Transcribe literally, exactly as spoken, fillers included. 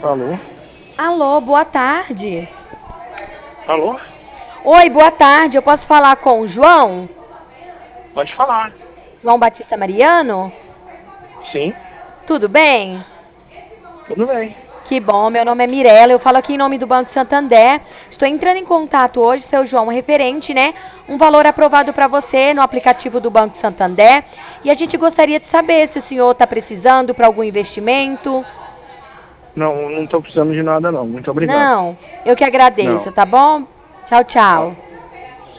Alô? Alô, boa tarde. Alô? Oi, boa tarde. Eu posso falar com o João? Pode falar. João Batista Mariano? Sim, Tudo bem? tudo bem. Que bom, meu nome é Mirela, eu falo aqui em nome do Banco Santander. Estou entrando em contato hoje, seu João, referente, né? Um valor aprovado para você no aplicativo do Banco Santander. E a gente gostaria de saber se o senhor está precisando para algum investimento. Não, não tô precisando de nada não. Muito obrigado. Não, eu que Não. agradeço, tá bom? Tchau, Tá. tchau.